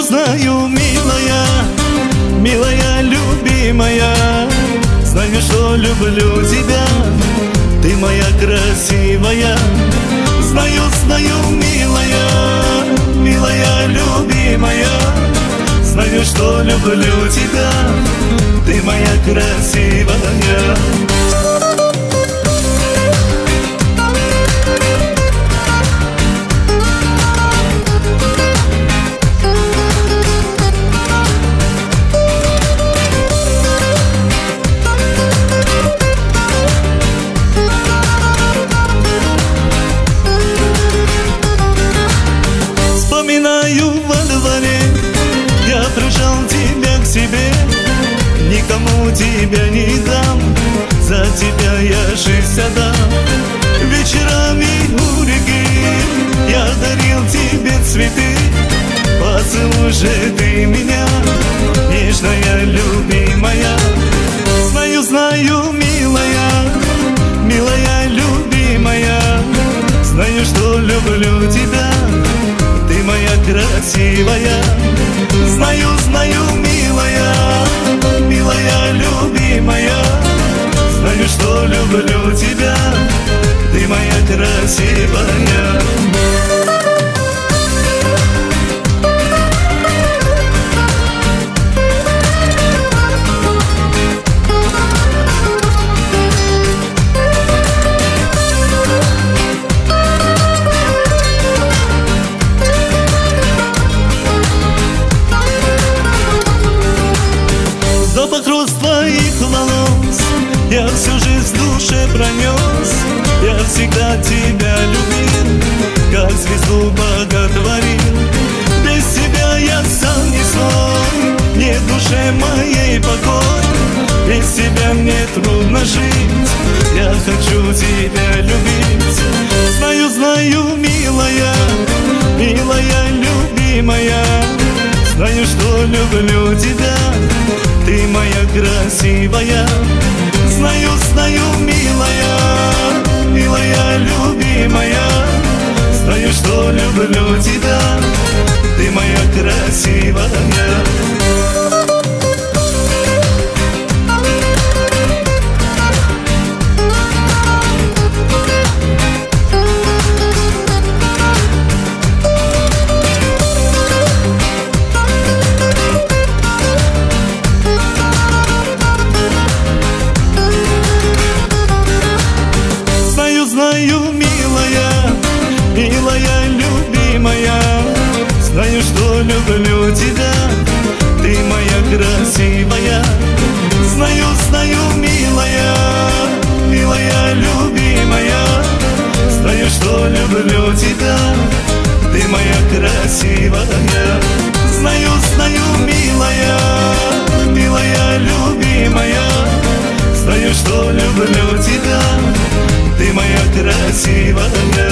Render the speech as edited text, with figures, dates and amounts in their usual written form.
знаю, милая, милая, любимая, знаю, что люблю тебя, ты моя красивая. Знаю, знаю, милая, милая, любимая, знаю, что люблю тебя, ты моя красивая. Вспоминаю во дворе, я прижал тебя к себе, никому тебя не дам, за тебя я жизнь отдам. Вечерами у реки я дарил тебе цветы, поцелуй же ты меня, нежная, любимая. Знаю, знаю, милая, милая, любимая, знаю, что люблю тебя, ты моя красивая. Знаю, знаю, милая, милая, любимая, знаю, что люблю тебя, ты моя красивая. Запах роз твоих волос я всю жизнь в душе пронес. Я всегда тебя любил, как звезду боготворил. Без тебя я сам не свой, нет в душе моей покой. Без тебя мне трудно жить, я хочу тебя любить. Знаю, знаю, милая, милая, любимая, знаю, что люблю тебя, ты моя красивая. Знаю, знаю, милая, милая, любимая, знаю, что люблю тебя, ты моя красивая. Знаю, милая, милая, любимая, знаю, что люблю тебя, ты моя красивая. Знаю, знаю, милая, милая, любимая, знаю, что люблю тебя, ты моя красивая. Знаю, знаю, милая, милая, любимая, знаю, что люблю тебя, ты моя красивая.